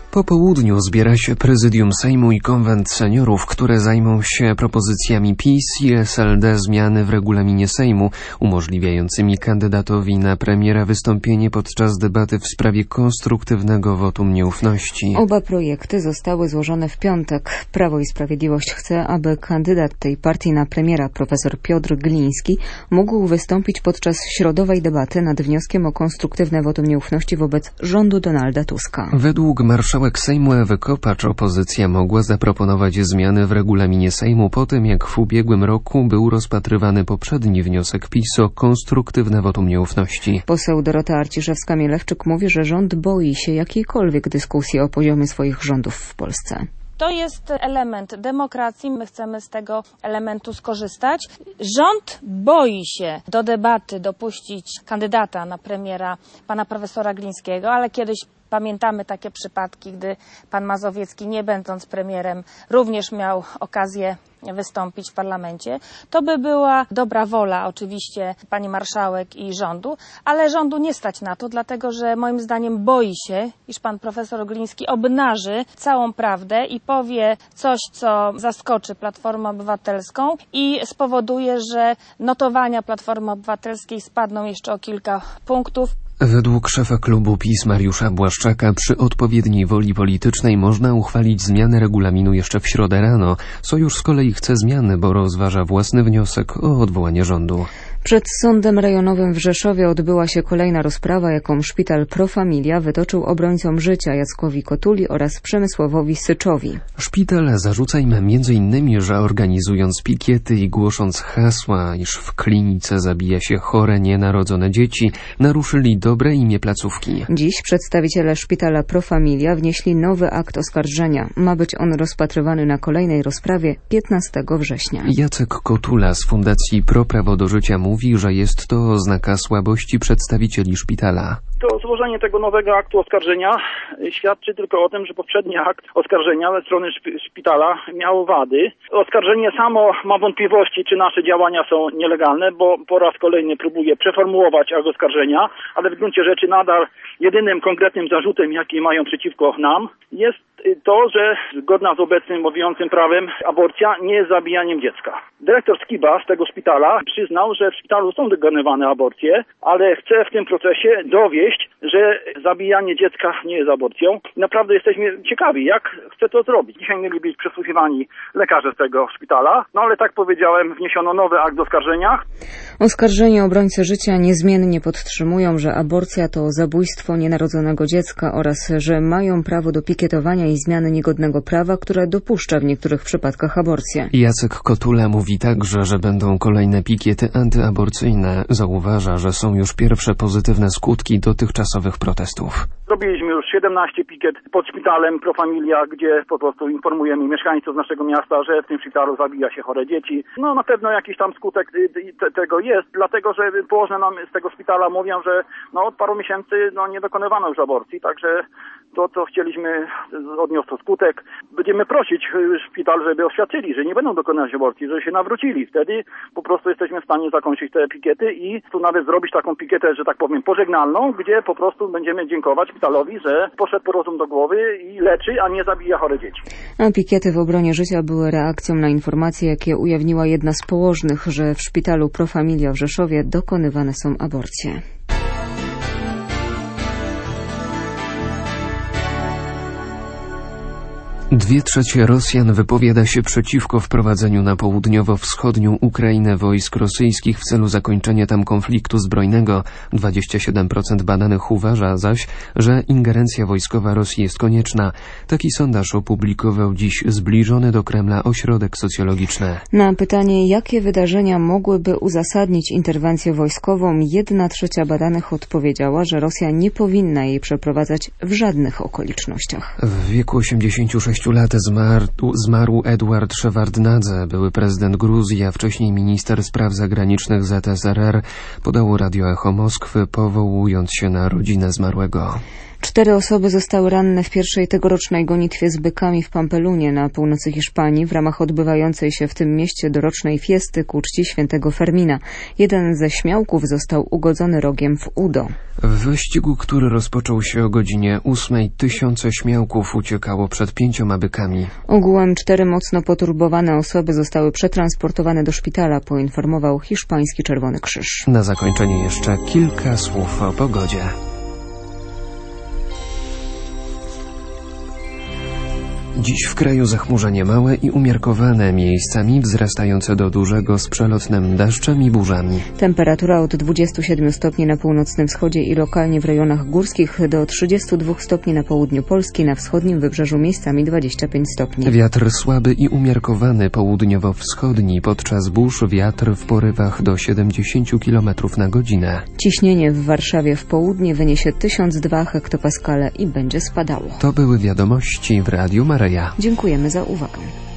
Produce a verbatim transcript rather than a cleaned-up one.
Po południu zbiera się Prezydium Sejmu i Konwent Seniorów, które zajmą się propozycjami PiS i S L D zmiany w regulaminie Sejmu, umożliwiającymi kandydatowi na premiera wystąpienie podczas debaty w sprawie konstruktywnego wotum nieufności. Oba projekty zostały złożone w piątek. Prawo i Sprawiedliwość chce, aby kandydat tej partii na premiera, profesor Piotr Gliński, mógł wystąpić podczas środowej debaty nad wnioskiem o konstruktywne wotum nieufności wobec rządu Donalda Tuska. Według marszałek Sejmu Ewy Kopacz opozycja mogła zaproponować zmiany w regulaminie Sejmu po tym, jak w ubiegłym roku był rozpatrywany poprzedni wniosek PiS o konstruktywne wotum nieufności. Poseł Dorota Arciszewska-Mielewczyk mówi, że rząd boi się jakiejkolwiek dyskusji o poziomie swoich rządów w Polsce. To jest element demokracji, my chcemy z tego elementu skorzystać. Rząd boi się do debaty dopuścić kandydata na premiera, pana profesora Glińskiego, ale kiedyś pamiętamy takie przypadki, gdy pan Mazowiecki, nie będąc premierem, również miał okazję wystąpić w parlamencie. To by była dobra wola oczywiście pani marszałek i rządu, ale rządu nie stać na to, dlatego że moim zdaniem boi się, iż pan profesor Gliński obnaży całą prawdę i powie coś, co zaskoczy Platformę Obywatelską i spowoduje, że notowania Platformy Obywatelskiej spadną jeszcze o kilka punktów. Według szefa klubu PiS Mariusza Błaszczaka przy odpowiedniej woli politycznej można uchwalić zmianę regulaminu jeszcze w środę rano. Sojusz z kolei chce zmiany, bo rozważa własny wniosek o odwołanie rządu. Przed Sądem Rejonowym w Rzeszowie odbyła się kolejna rozprawa, jaką szpital Pro Familia wytoczył obrońcom życia Jackowi Kotuli oraz Przemysławowi Syczowi. Szpital zarzuca im między innymi, że organizując pikiety i głosząc hasła, iż w klinice zabija się chore, nienarodzone dzieci, naruszyli dobre imię placówki. Dziś przedstawiciele szpitala Pro Familia wnieśli nowy akt oskarżenia. Ma być on rozpatrywany na kolejnej rozprawie piętnastego września. Jacek Kotula z Fundacji Pro Prawo do Życia mówi, że jest to oznaka słabości przedstawicieli szpitala. To złożenie tego nowego aktu oskarżenia świadczy tylko o tym, że poprzedni akt oskarżenia ze strony szpitala miał wady. Oskarżenie samo ma wątpliwości, czy nasze działania są nielegalne, bo po raz kolejny próbuje przeformułować akt oskarżenia, ale w gruncie rzeczy nadal jedynym konkretnym zarzutem, jaki mają przeciwko nam, jest to, że zgodna z obecnym obowiązującym prawem aborcja nie jest zabijaniem dziecka. Dyrektor Skiba z tego szpitala przyznał, że w szpitalu są wykonywane aborcje, ale chce w tym procesie dowieść, że zabijanie dziecka nie jest aborcją. Naprawdę jesteśmy ciekawi, jak chce to zrobić. Dzisiaj mieli być przesłuchiwani lekarze z tego szpitala, no ale tak powiedziałem, wniesiono nowy akt oskarżenia. Oskarżeni obrońcy życia niezmiennie podtrzymują, że aborcja to zabójstwo nienarodzonego dziecka oraz że mają prawo do pikietowania i zmiany niegodnego prawa, które dopuszcza w niektórych przypadkach aborcję. Jacek Kotula mówi także, że będą kolejne pikiety antyaborcyjne. Zauważa, że są już pierwsze pozytywne skutki dotychczasowych protestów. Zrobiliśmy już siedemnaście pikiet pod szpitalem Pro Familia, gdzie po prostu informujemy mieszkańców naszego miasta, że w tym szpitalu zabija się chore dzieci. No na pewno jakiś tam skutek te, tego jest, dlatego że położne nam z tego szpitala mówią, że no od paru miesięcy no, nie dokonywano już aborcji, także to, co chcieliśmy, odniosło to skutek. Będziemy prosić szpital, żeby oświadczyli, że nie będą dokonywać aborcji, że się nawrócili. Wtedy po prostu jesteśmy w stanie zakończyć te pikiety i tu nawet zrobić taką pikietę, że tak powiem, pożegnalną, gdzie po prostu będziemy dziękować szpitalowi, że poszedł po rozum do głowy i leczy, a nie zabija chore dzieci. A pikiety w obronie życia były reakcją na informacje, jakie ujawniła jedna z położnych, że w szpitalu Pro Familia w Rzeszowie dokonywane są aborcje. Dwie trzecie Rosjan wypowiada się przeciwko wprowadzeniu na południowo-wschodnią Ukrainę wojsk rosyjskich w celu zakończenia tam konfliktu zbrojnego. dwadzieścia siedem procent badanych uważa zaś, że ingerencja wojskowa Rosji jest konieczna. Taki sondaż opublikował dziś zbliżony do Kremla ośrodek socjologiczny. Na pytanie, jakie wydarzenia mogłyby uzasadnić interwencję wojskową, jedna trzecia badanych odpowiedziała, że Rosja nie powinna jej przeprowadzać w żadnych okolicznościach. W wieku osiemdziesięciu sześciu lat zmarł, zmarł Eduard Szewardnadze, były prezydent Gruzji, a wcześniej minister spraw zagranicznych Z S R R, podało Radio Echo Moskwy, powołując się na rodzinę zmarłego. Cztery osoby zostały ranne w pierwszej tegorocznej gonitwie z bykami w Pampelunie na północy Hiszpanii w ramach odbywającej się w tym mieście dorocznej fiesty ku czci świętego Fermina. Jeden ze śmiałków został ugodzony rogiem w udo. W wyścigu, który rozpoczął się o godzinie ósmej, tysiące śmiałków uciekało przed pięcioma bykami. Ogółem cztery mocno poturbowane osoby zostały przetransportowane do szpitala, poinformował hiszpański Czerwony Krzyż. Na zakończenie jeszcze kilka słów o pogodzie. Dziś w kraju zachmurzenie małe i umiarkowane, miejscami wzrastające do dużego z przelotnym deszczem i burzami. Temperatura od dwudziestu siedmiu stopni na północnym wschodzie i lokalnie w rejonach górskich do trzydziestu dwóch stopni na południu Polski, na wschodnim wybrzeżu miejscami dwadzieścia pięć stopni. Wiatr słaby i umiarkowany, południowo-wschodni, podczas burz wiatr w porywach do siedemdziesięciu kilometrów na godzinę. Ciśnienie w Warszawie w południe wyniesie tysiąc dwa hektopaskale i będzie spadało. To były wiadomości w Radiu Maryja. Dziękujemy za uwagę.